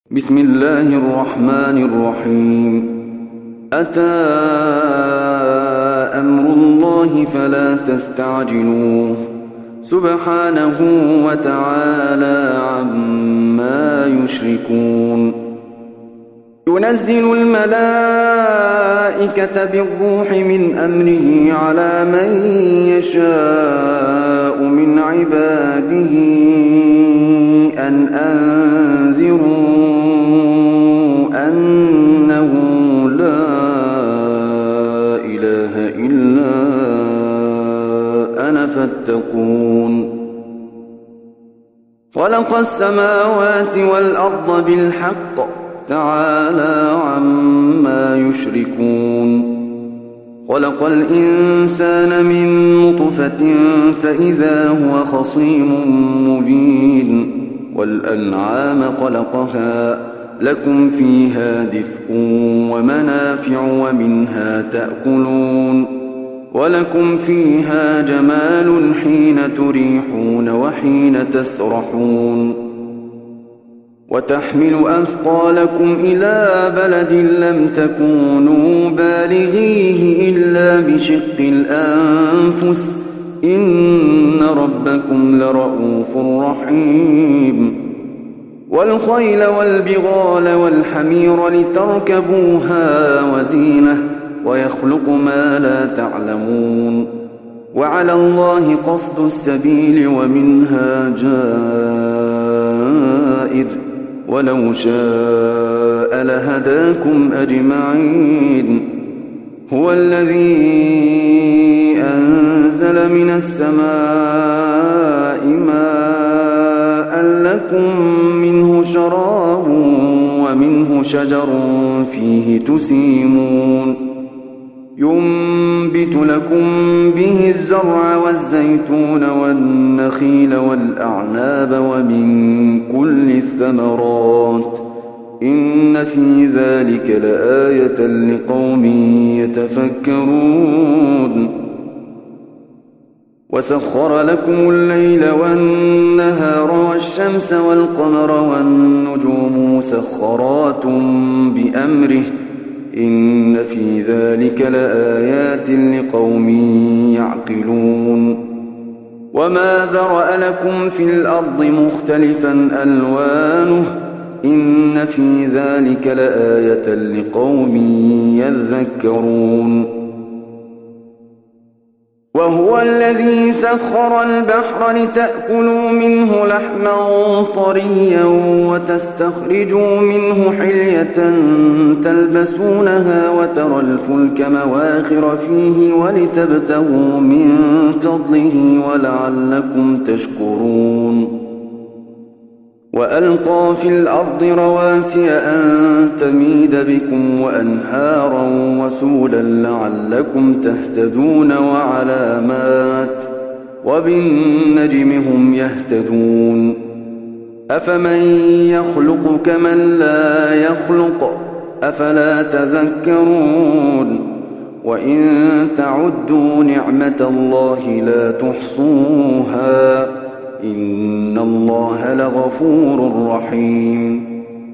بسم الله الرحمن الرحيم. أتى أمر الله فلا تستعجلوه سبحانه وتعالى عما يشركون. ينزل الملائكة بالروح من أمره على من يشاء من عباده أن أنذروا أنه لا إله إلا أنا فاتقون. خلق السماوات والأرض بالحق تعالى عما يشركون. خلق الإنسان من نطفة فإذا هو خصيم مبين. والأنعام خلقها لكم فيها دفء ومنافع ومنها تأكلون. ولكم فيها جمال حين تريحون وحين تسرحون. وتحمل أثقالكم إلى بلد لم تكونوا بالغيه إلا بشق الأنفس إن ربكم لرؤوف رحيم. والخيل والبغال والحمير لتركبوها وزينة ويخلق ما لا تعلمون. وعلى الله قصد السبيل ومنها جائر ولو شاء لهداكم أجمعين. هو الذي أنزل من السماء ماء لكم منه شراب ومنه شجر فيه تسيمون. ينبت لكم به الزرع والزيتون والنخيل والأعناب ومن كل الثمرات إن في ذلك لآية لقوم يتفكرون. وسخر لكم الليل والنهار والشمس والقمر والنجوم مسخرات بأمره إن في ذلك لآيات لقوم يعقلون. وما ذرأ لكم في الأرض مختلفا ألوانه إن في ذلك لآية لقوم يذكرون. وهو الذي سخر البحر لتأكلوا منه لحما طريا وتستخرجوا منه حلية تلبسونها وترى الفلك مواخر فيه ولتبتغوا من فضله ولعلكم تشكرون. وألقى في الأرض رواسي أن تميد بكم وأنهارا وسبلا لعلكم تهتدون وعلامات وبالنجم هم يهتدون. أفمن يخلق كمن لا يخلق أفلا تذكرون. وإن تعدوا نعمة الله لا تحصوها إن الله لغفور رحيم.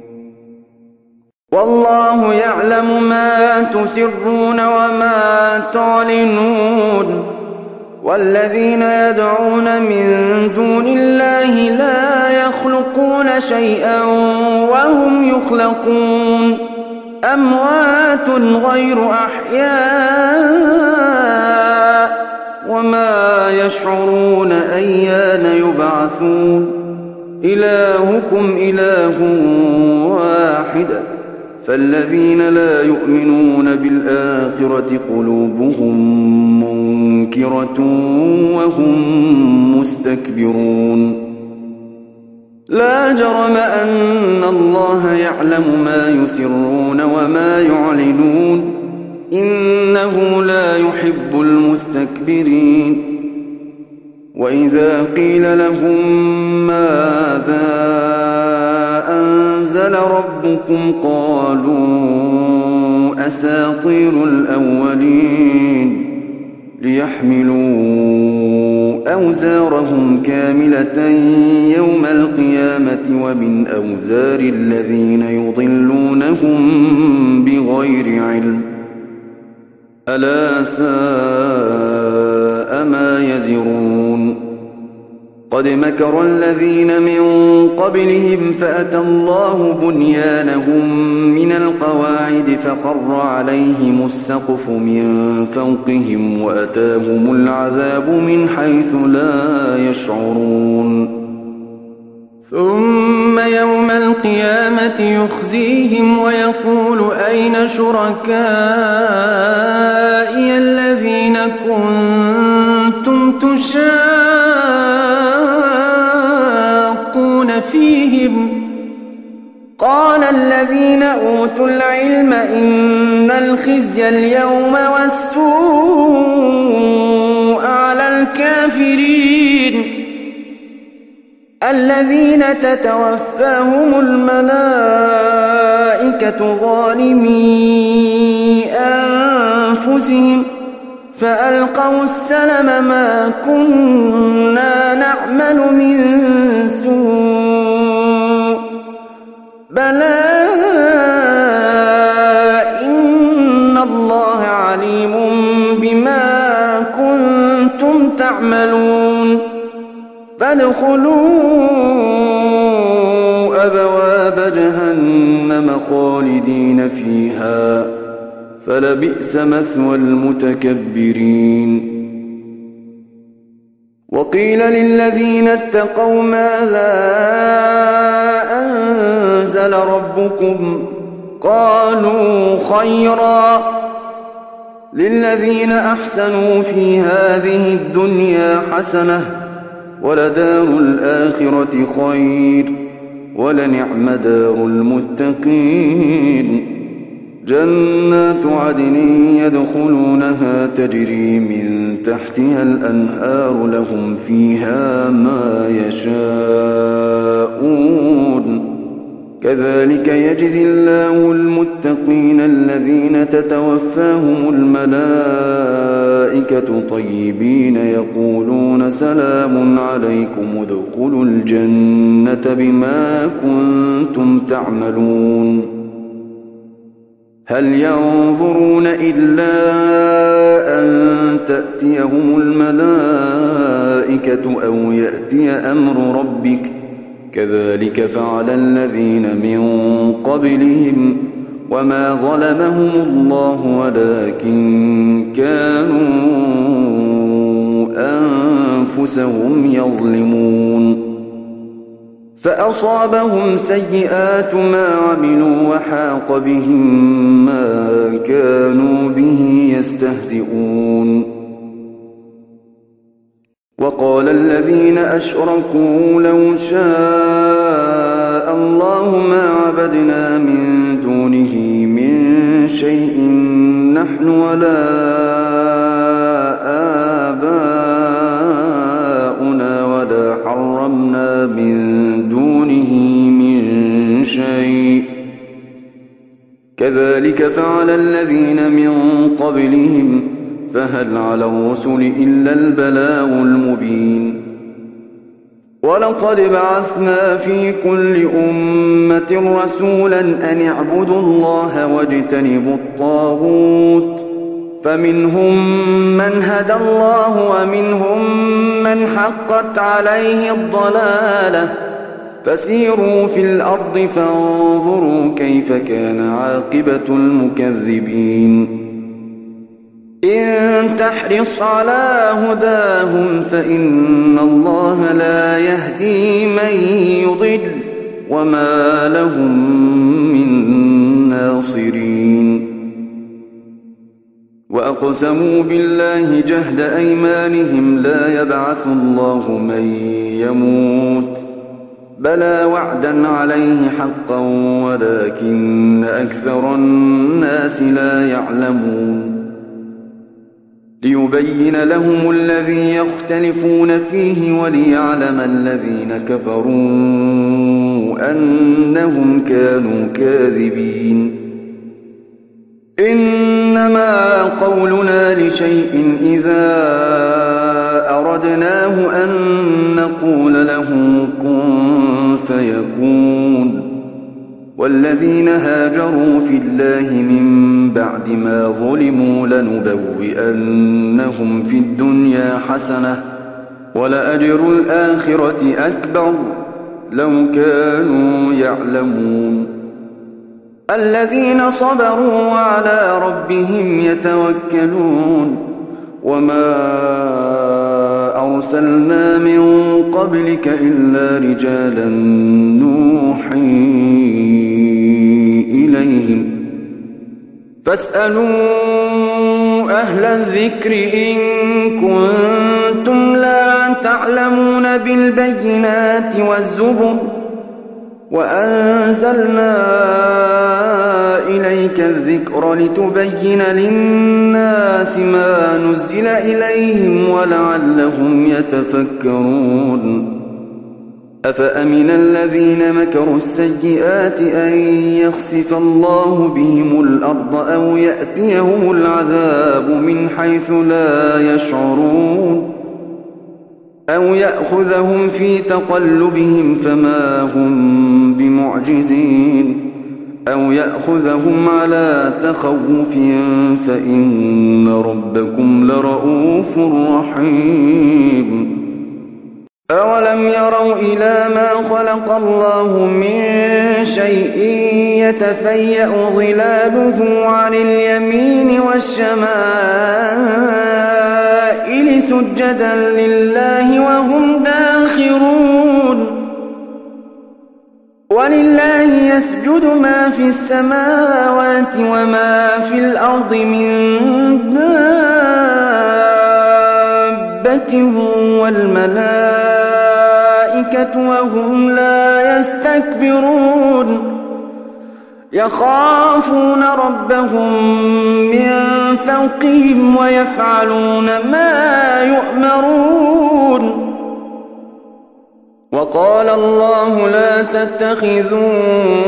والله يعلم ما تسرون وما تعلنون. والذين يدعون من دون الله لا يخلقون شيئا وهم يخلقون. أموات غير أحياء وما يشعرون أيان يبعثون. إلهكم إله واحد فالذين لا يؤمنون بالآخرة قلوبهم منكرة وهم مستكبرون. لا جرم أن الله يعلم ما يسرون وما يعلنون إنه لا يحب المستكبرين. وإذا قيل لهم ماذا أنزل ربكم قالوا أساطير الأولين. ليحملوا أوزارهم كاملة يوم القيامة ومن أوزار الذين يضلونهم بغير علم ألا ساء ما يزرون قد مكر الذين من قبلهم فأتى الله بنيانهم من القواعد فخر عليهم السقف من فوقهم وأتاهم العذاب من حيث لا يشعرون ثم يوم القيامة يخزيهم ويقول أين شركائي الذين كنتم تشاقون فيهم قال الذين أوتوا العلم إن الخزي اليوم والسوء على الكافرين الذين تتوفاهم الملائكة ظالمي أنفسهم فألقوا السلم ما كنا نعمل من سوء بلى إن الله عليم بما كنتم تعملون فادخلوا أبواب جهنم خالدين فيها فلبئس مثوى المتكبرين وقيل للذين اتقوا ماذا أنزل ربكم قالوا خيرا للذين أحسنوا في هذه الدنيا حسنة ولدار الآخرة خير ولنعم دار المتقين جنات عدن يدخلونها تجري من تحتها الأنهار لهم فيها ما يشاءون كذلك يجزي الله المتقين الذين تتوفاهم الملائكة طيبين يقولون سلام عليكم ادخلوا الجنة بما كنتم تعملون هل ينظرون إلا أن تأتيهم الملائكة أو يأتي أمر ربك كذلك فعل الذين من قبلهم وما ظلمهم الله ولكن كانوا أنفسهم يظلمون فأصابهم سيئات ما عملوا وحاق بهم ما كانوا به يستهزئون وقال الذين أشركوا لو شاء الله ما عبدنا من دونه من شيء نحن ولا آباؤنا ولا حرمنا من دونه من شيء كذلك فعل الذين من قبلهم فهل على الرسل إلا البلاغ المبين ولقد بعثنا في كل أمة رسولا أن اعبدوا الله واجتنبوا الطاغوت فمنهم من هدى الله ومنهم من حقت عليه الضلالة فسيروا في الأرض فانظروا كيف كان عاقبة المكذبين إن تحرص على هداهم فإن الله لا يهدي من يضل وما لهم من ناصرين وأقسموا بالله جهد أيمانهم لا يبعث الله من يموت بلى وعدا عليه حقا ولكن أكثر الناس لا يعلمون ليبين لهم الذي يختلفون فيه وليعلم الذين كفروا أنهم كانوا كاذبين إنما قولنا لشيء إذا أردناه أن نقول له كن فيكون. والذين هاجروا في الله من بعد ما ظلموا لنبوئنهم في الدنيا حسنة ولأجر الآخرة أكبر لو كانوا يعلمون. الذين صبروا وعلى ربهم يتوكلون. وما أرسلنا من قبلك إلا رجالا نوحي إليهم فاسألوا أهل الذكر إن كنتم لا تعلمون بالبينات والزبر وأنزلنا إليك الذكر لتبين للناس ما نزل إليهم ولعلهم يتفكرون. أفأمن الذين مكروا السيئات أن يخسف الله بهم الأرض أو يأتيهم العذاب من حيث لا يشعرون أو يأخذهم في تقلبهم فما هم بمعجزين أو يأخذهم على تخوف فإن ربكم لرؤوف رحيم. أولم يروا إلى ما خلق الله من شيء يتفيأ ظلاله عن اليمين والشمائل سجدا لله وهم داخرون. ولله يسجد ما في السماوات وما في الأرض من دابة والملائكة وهم لا يستكبرون يخافون ربهم من فوقهم ويفعلون ما يؤمرون. وقال الله لا تتخذوا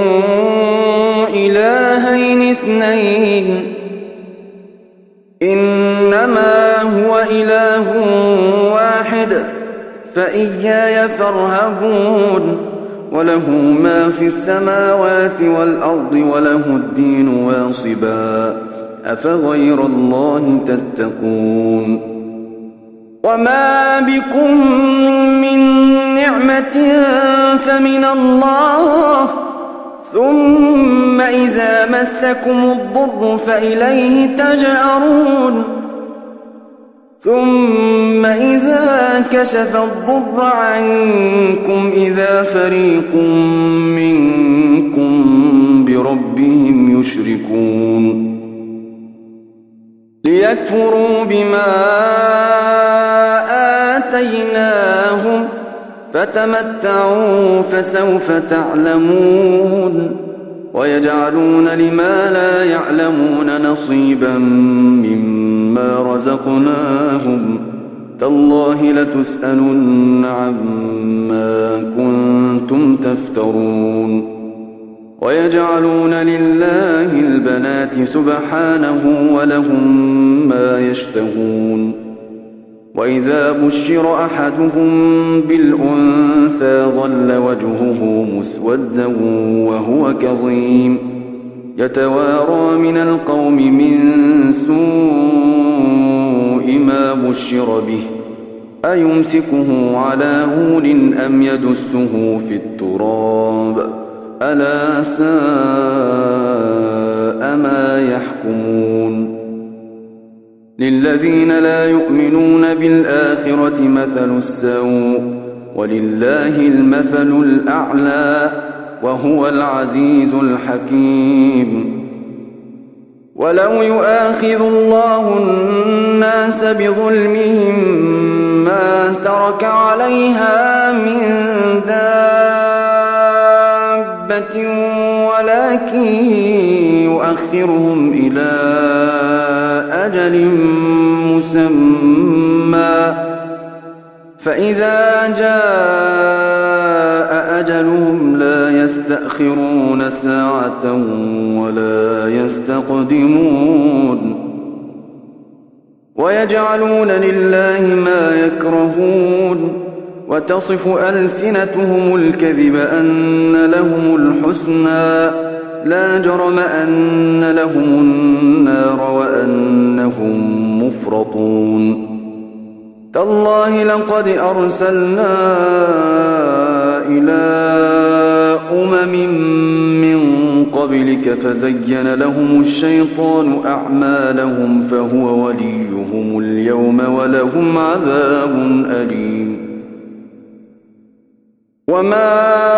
إلهين اثنين إنما هو إله واحد فإياي فارهبون. وله ما في السماوات والأرض وله الدين واصبا أفغير الله تتقون. وما بكم من نعمة فمن الله ثم إذا مسكم الضر فإليه تجأرون. ثم إذا كشف الضر عنكم إذا فريق منكم بربهم يشركون ليكفروا بما آتيناهم فتمتعوا فسوف تعلمون. ويجعلون لما لا يعلمون نصيبا مما رزقناهم تالله لتسألن عما كنتم تفترون. ويجعلون لله البنات سبحانه ولهم ما يشتهون. وإذا بشر أحدهم بالأنثى ظل وجهه مسودا وهو كظيم يتوارى من القوم من سوء ما بشر به أيمسكه على هون أم يدسه في التراب ألا ساء ما يحكمون. للذين لا يؤمنون بالآخرة مثل السوء ولله المثل الأعلى وهو العزيز الحكيم. ولو يؤاخذ الله الناس بظلمهم ما ترك عليها من دابة ولكن يؤخرهم إلى أجل مسمى فإذا جاء أجلهم لا يستأخرون ساعة ولا يستقدمون ويجعلون لله ما يكرهون وتصف ألسنتهم الكذب أن لهم الحسنى لا جرم أن لهم النار وأنهم مفرطون تالله لقد أرسلنا إلى من قبلك فزين لهم الشيطان أعمالهم فهو وليهم اليوم ولهم عذاب أليم وما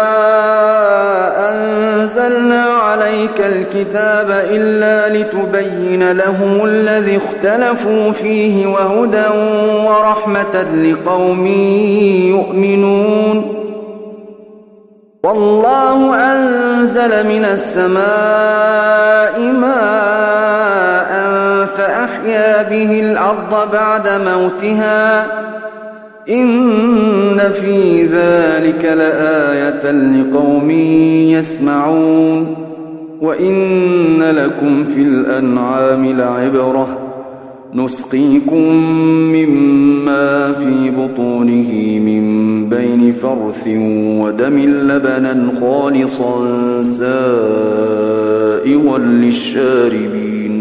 أنزلنا عليك الكتاب إلا لتبين لهم الذي اختلفوا فيه وهدى ورحمة لقوم يؤمنون والله أنزل من السماء ماء فأحيا به الأرض بعد موتها إن في ذلك لآية لقوم يسمعون وإن لكم في الأنعام لعبرة نسقيكم مما في بطونه من بين فرث ودم لبنا خالصا سائغا للشاربين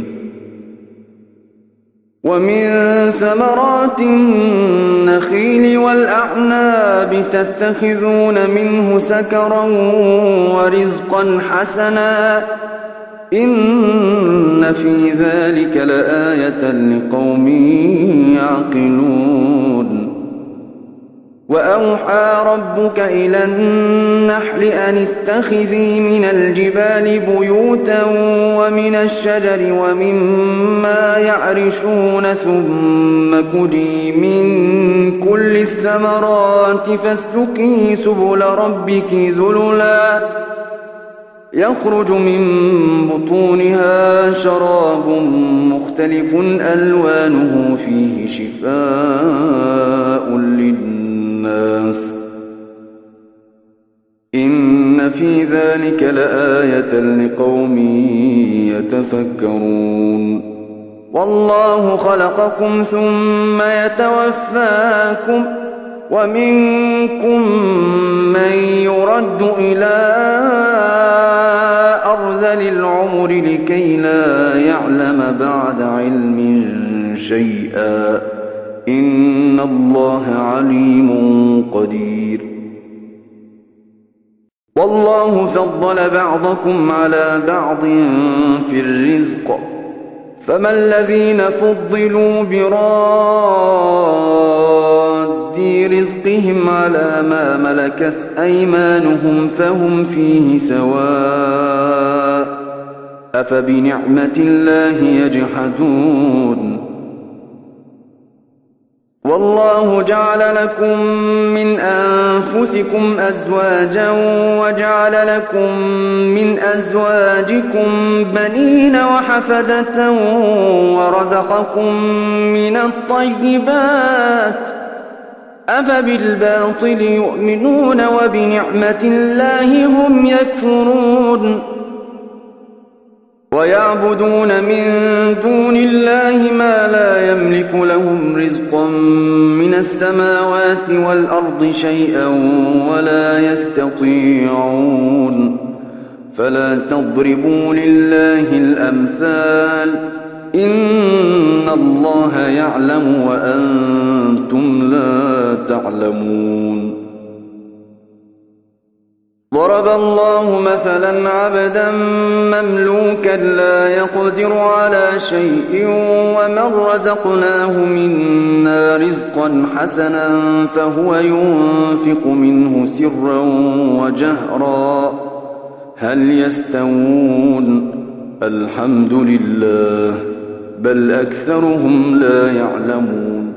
ومن ثمرات النخيل والأعناب تتخذون منه سكرا ورزقا حسنا إن في ذلك لآية لقوم يعقلون وأوحى ربك إلى النحل أن اتخذي من الجبال بيوتا ومن الشجر ومما يعرشون ثم كلي من كل الثمرات فاسلكي سبل ربك ذللا يخرج من بطونها شراب مختلف ألوانه فيه شفاء للناس إن في ذلك لآية لقوم يتفكرون والله خلقكم ثم يتوفاكم ومنكم من يرد إلى أرذل العمر لكي لا يعلم بعد علم شيئا إن الله عليم قدير والله فضل بعضكم على بعض في الرزق فما الذين فضلوا براد رزقهم على ما ملكت أيمانهم فهم فيه سواء أفبنعمة الله يجحدون والله جعل لكم من أنفسكم أزواجا وجعل لكم من أزواجكم بنين وحفدة ورزقكم من الطيبات أفبالباطل يؤمنون وبنعمة الله هم يكفرون ويعبدون من دون الله ما لا يملك لهم رزقا من السماوات والأرض شيئا ولا يستطيعون فلا تضربوا لله الأمثال إن الله يعلم وأنتم لا تعلمون ضرب الله مثلا عبدا مملوكا لا يقدر على شيء ومن رزقناه منا رزقا حسنا فهو ينفق منه سرا وجهرا هل يستوون الحمد لله بل أكثرهم لا يعلمون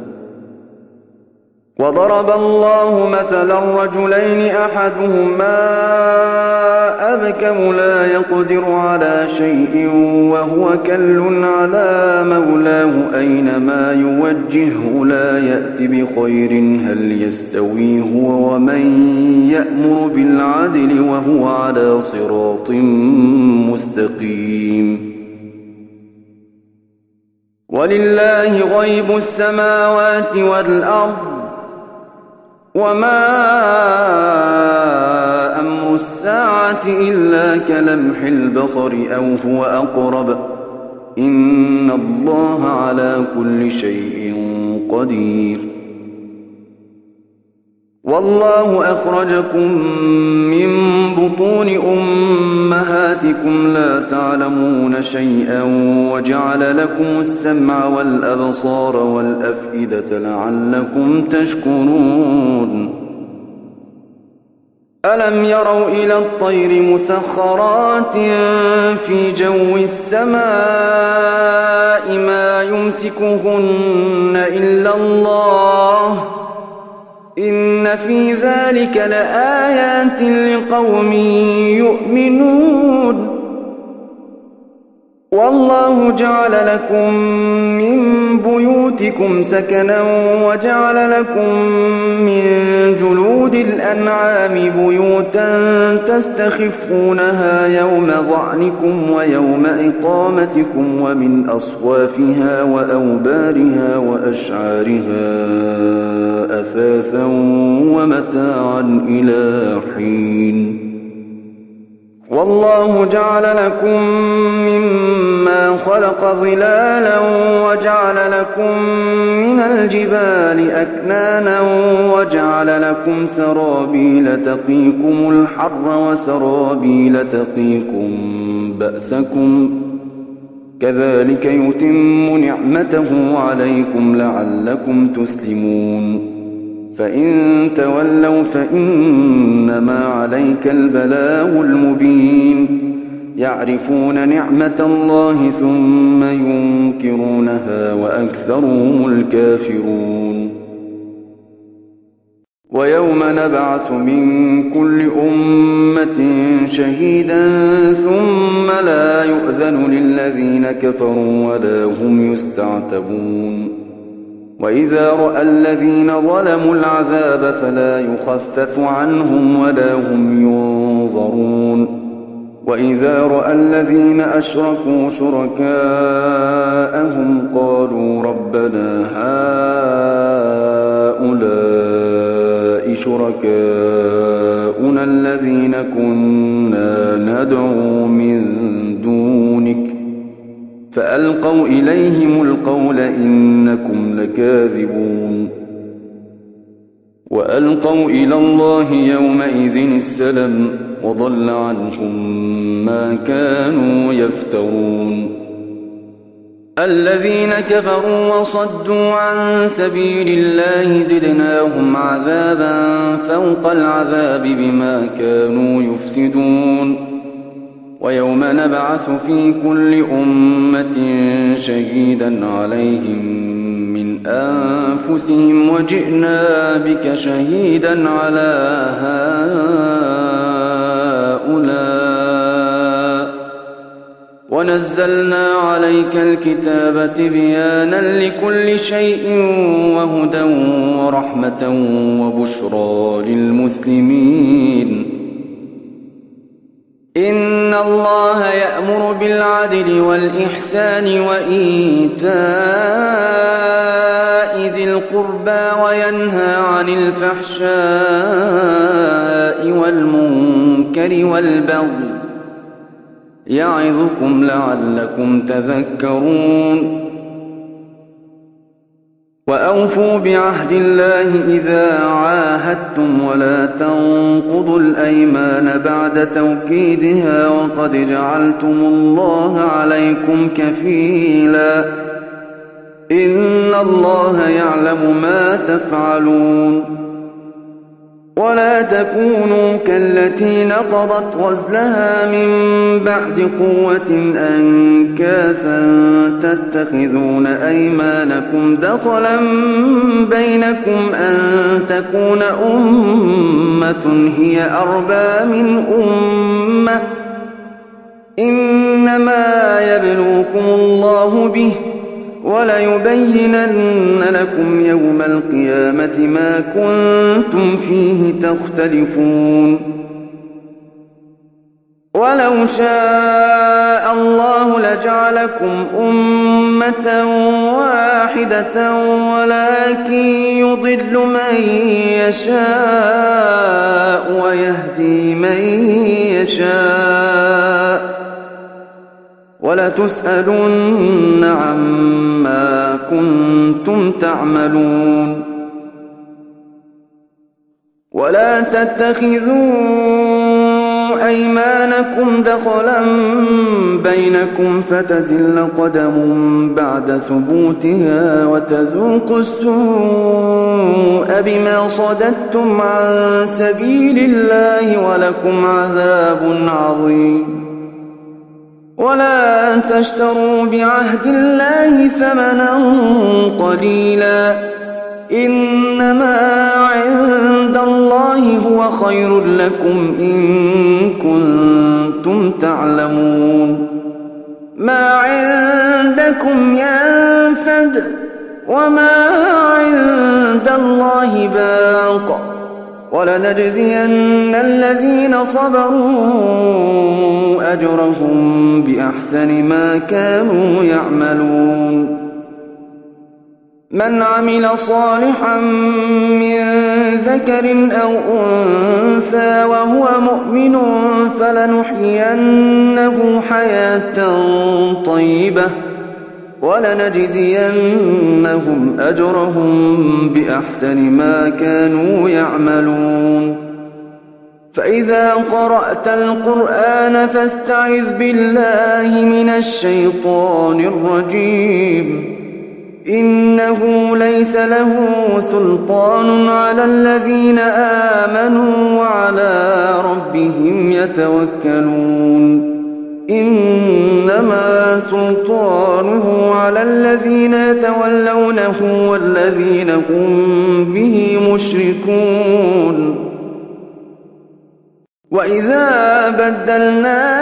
وضرب الله مثلا رجلين أحدهما أبكم لا يقدر على شيء وهو كل على مولاه أينما يوجهه لا يأت بخير هل يستوي هو ومن يأمر بالعدل وهو على صراط مستقيم ولله غيب السماوات والأرض وما أمر الساعة إلا كلمح البصر أو هو أقرب إن الله على كل شيء قدير والله أخرجكم من بطون أمهاتكم لا تعلمون شيئا وجعل لكم السمع والأبصار والأفئدة لعلكم تشكرون ألم يروا إلى الطير مسخرات في جو السماء ما يمسكهن إلا الله إن في ذلك لآيات لقوم يؤمنون والله جعل لكم من بيوتكم سكنا وجعل لكم من جلود الأنعام بيوتا تستخفونها يوم ظعنكم ويوم إقامتكم ومن أصوافها وأوبارها وأشعارها أثاثا ومتاعا إلى حين والله جعل لكم مما خلق ظلالا وجعل لكم من الجبال أكنانا وجعل لكم سرابيل تقيكم الحر وسرابيل تقيكم بأسكم كذلك يتم نعمته عليكم لعلكم تسلمون فإن تولوا فإنما عليك البلاغ المبين يعرفون نعمة الله ثم ينكرونها وأكثرهم الكافرون ويوم نبعث من كل أمة شهيدا ثم لا يؤذن للذين كفروا ولا هم يستعتبون وإذا رأى الذين ظلموا العذاب فلا يخفف عنهم ولا هم ينظرون وإذا رأى الذين أشركوا شركاءهم قالوا ربنا هؤلاء شركاؤنا الذين كنا ندعو من دونك فألقوا إليهم القول إنكم لكاذبون وألقوا إلى الله يومئذ السلم وضل عنهم ما كانوا يفترون الذين كفروا وصدوا عن سبيل الله زدناهم عذابا فوق العذاب بما كانوا يفسدون ويوم نبعث في كل أمة شهيدا عليهم من أنفسهم وجئنا بك شهيدا على هؤلاء ونزلنا عليك الكتاب تبيانا لكل شيء وهدى ورحمة وبشرى للمسلمين إن الله يأمر بالعدل والإحسان وإيتاء ذي القربى وينهى عن الفحشاء والمنكر والبغي يعظكم لعلكم تذكرون وأوفوا بعهد الله إذا عاهدتم ولا تنقضوا الأيمان بعد توكيدها وقد جعلتم الله عليكم كفيلا إن الله يعلم ما تفعلون ولا تكونوا كالتي نقضت غزلها من بعد قوة أنكاثا تتخذون أيمانكم دخلا بينكم أن تكون أمة هي أربى من أمة إنما يبلوكم الله به وليبينن لكم يوم القيامة ما كنتم فيه تختلفون ولو شاء الله لجعلكم أمة واحدة ولكن يضل من يشاء ويهدي من يشاء ولتسألن عما كنتم تعملون ولا تتخذوا أيمانكم دخلا بينكم فتزل قدم بعد ثبوتها وتذوقوا السوء بما صددتم عن سبيل الله ولكم عذاب عظيم ولا تشتروا بعهد الله ثمنا قليلا إنما عند الله هو خير لكم إن كنتم تعلمون ما عندكم ينفد وما عند الله باق ولنجزين الذين صبروا أجرهم بأحسن ما كانوا يعملون من عمل صالحا من ذكر أو أنثى وهو مؤمن فلنحيينه حياة طيبة ولنجزينهم أجرهم بأحسن ما كانوا يعملون فإذا قرأت القرآن فاستعذ بالله من الشيطان الرجيم إنه ليس له سلطان على الذين آمنوا وعلى ربهم يتوكلون إنما سلطانه على الذين يتولونه والذين هم به مشركون وإذا بدلنا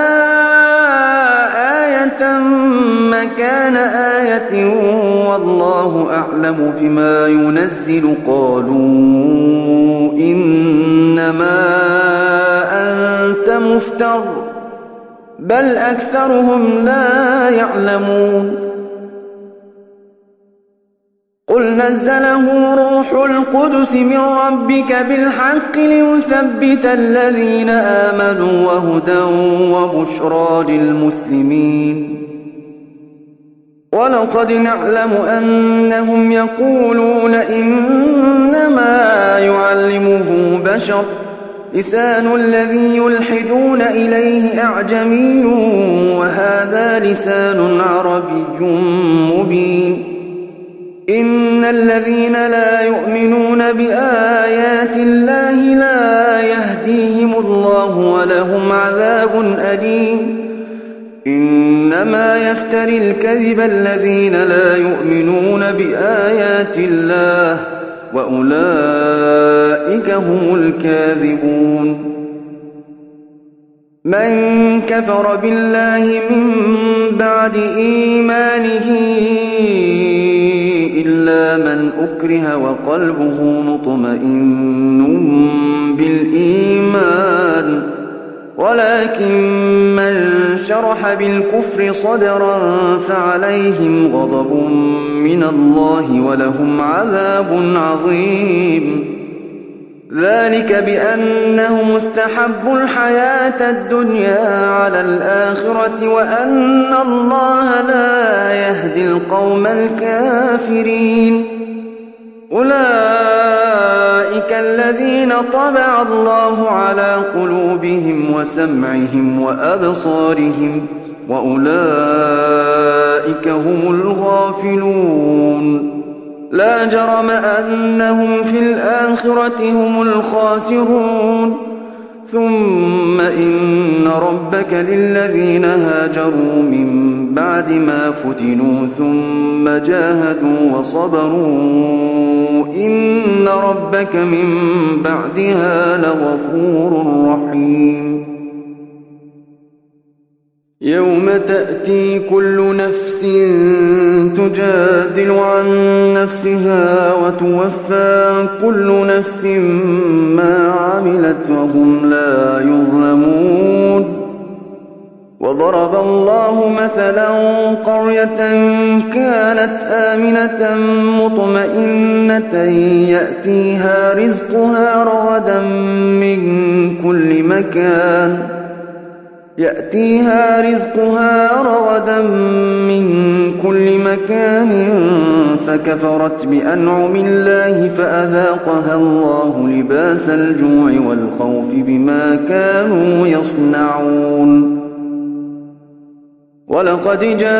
آية مكان آية والله أعلم بما ينزل قالوا إنما أنت مفتر بل أكثرهم لا يعلمون قل نزله روح القدس من ربك بالحق ليثبت الذين آمنوا وهدى وبشرى للمسلمين ولقد نعلم أنهم يقولون إنما يعلمه بشر لسان الذي يلحدون إليه أعجمي وهذا لسان عربي مبين إن الذين لا يؤمنون بآيات الله لا يهديهم الله ولهم عذاب أليم إنما يفتري الكذب الذين لا يؤمنون بآيات الله وأولئك هم الكاذبون من كفر بالله من بعد إيمانه إلا من أكره وقلبه مطمئن بالإيمان ولكن من شرح بالكفر صدرا فعليهم غضب من الله ولهم عذاب عظيم ذلك بأنهم استحبوا الحياة الدنيا على الآخرة وأن الله لا يهدي القوم الكافرين أولئك الذين طبع الله على قلوبهم وسمعهم وأبصارهم وأولئك هم الغافلون لا جرم أنهم في الآخرة هم الخاسرون ثم إن ربك للذين هاجروا من بعد ما فتنوا ثم جاهدوا وصبروا إن ربك من بعدها لغفور رحيم يوم تأتي كل نفس تجادل عن نفسها وتوفى كل نفس ما عملت وهم لا يظلمون وضرب الله مثلا قرية كانت آمنة مطمئنة يأتيها رزقها رغدا من كل مكان فكفرت بأنعم الله فأذاقها الله لباس الجوع والخوف بما كانوا يصنعون ولقد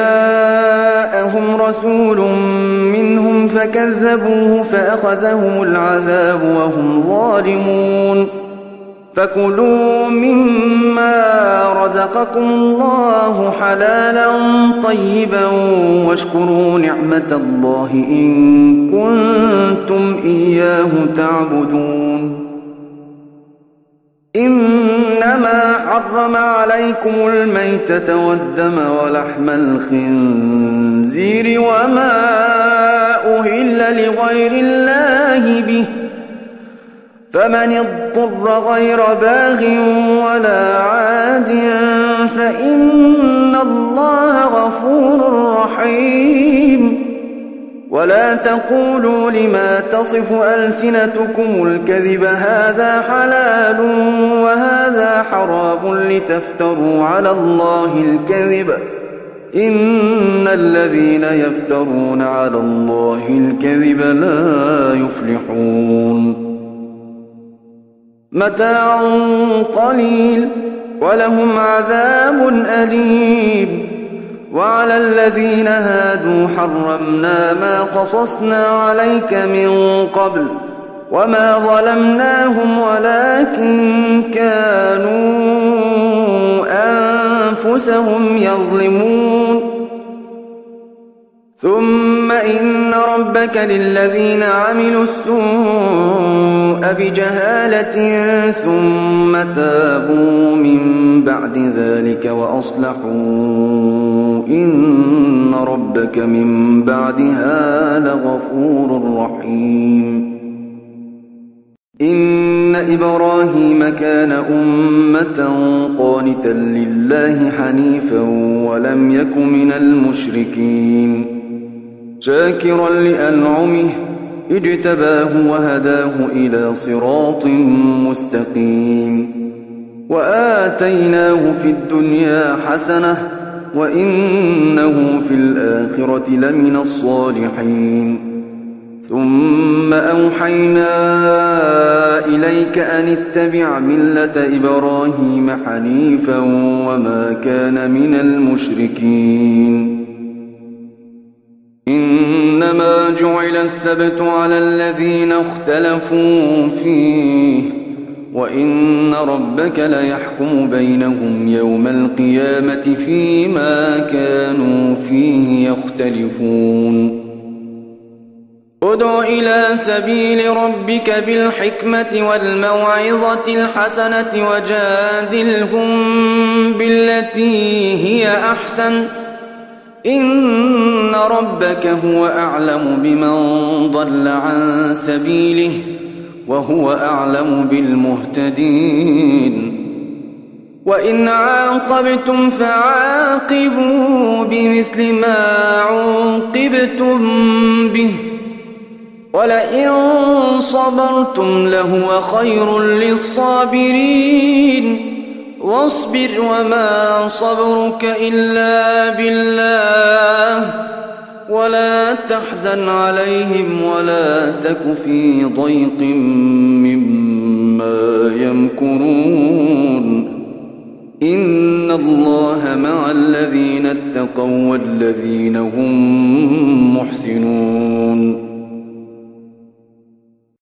جاءهم رسول منهم فكذبوه فأخذهم العذاب وهم ظالمون فكلوا مما رزقكم الله حلالا طيبا واشكروا نعمة الله إن كنتم إياه تعبدون إنما حرم عليكم الميتة والدم ولحم الخنزير وما أهل لغير الله به فمن اضطر غير باغ ولا عاد فإن الله غفور رحيم ولا تقولوا لما تصف ألسنتكم الكذب هذا حلال وهذا حرام لتفتروا على الله الكذب إن الذين يفترون على الله الكذب لا يفلحون متاع قليل ولهم عذاب أليم وعلى الذين هادوا حرمنا ما قصصنا عليك من قبل وما ظلمناهم ولكن كانوا أنفسهم يظلمون ثم إن ربك للذين عملوا السوء بجهالة ثم تابوا من بعد ذلك وأصلحوا إن ربك من بعدها لغفور رحيم إن إبراهيم كان أمة قانتا لله حنيفا ولم يك من المشركين شاكرا لأنعمه اجتباه وهداه إلى صراط مستقيم وآتيناه في الدنيا حسنة وإنه في الآخرة لمن الصالحين ثم أوحينا إليك أن اتبع ملة إبراهيم حنيفا وما كان من المشركين إنما جعل السبت على الذين اختلفوا فيه وإن ربك ليحكم بينهم يوم القيامة فيما كانوا فيه يختلفون ادع إلى سبيل ربك بالحكمة والموعظة الحسنة وجادلهم بالتي هي أحسن إن ربك هو أعلم بمن ضل عن سبيله وهو أعلم بالمهتدين وإن عاقبتم فعاقبوا بمثل ما عوقبتم به ولئن صبرتم لهو خير للصابرين واصبر وما صبرك إلا بالله ولا تحزن عليهم ولا تك في ضيق مما يمكرون إن الله مع الذين اتقوا والذين هم محسنون